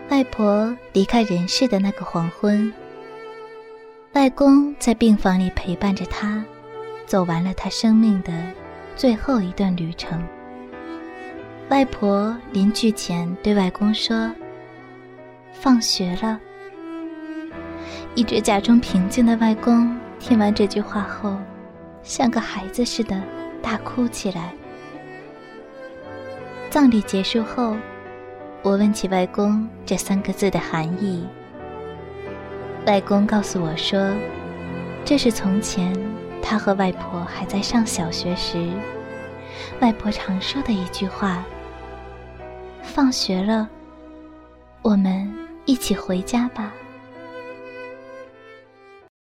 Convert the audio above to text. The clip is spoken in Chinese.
外婆离开人世的那个黄昏，外公在病房里陪伴着她，走完了她生命的最后一段旅程。外婆临去前对外公说：“放学了。”一直假装平静的外公听完这句话后，像个孩子似的大哭起来。葬礼结束后，我问起外公这3个字的含义。外公告诉我说，这是从前他和外婆还在上小学时，外婆常说的一句话：“放学了，我们一起回家吧。”